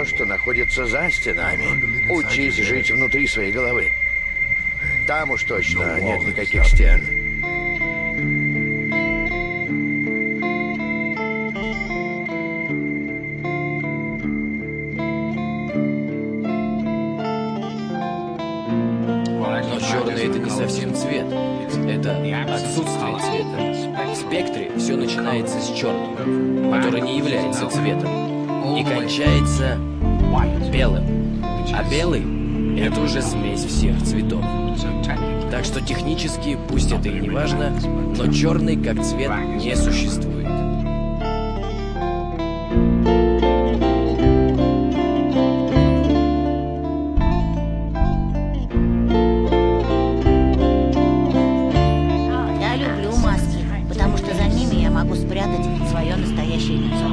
что находится за стенами. Учись жить внутри своей головы. Там уж точно нет никаких стен. Но черный — это не совсем цвет. Это отсутствие цвета. В спектре все начинается с черного, который не является цветом, и кончается белым. А белый — это уже смесь всех цветов. Так что технически, пусть это и не важно, но черный как цвет не существует. Я люблю маски, потому что за ними я могу спрятать свое настоящее лицо.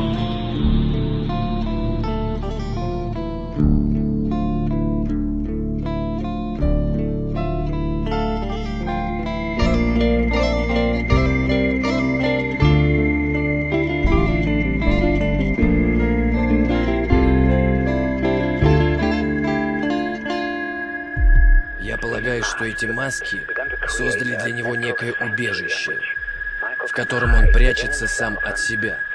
Я полагаю, что эти маски создали для него некое убежище, в котором он прячется сам от себя.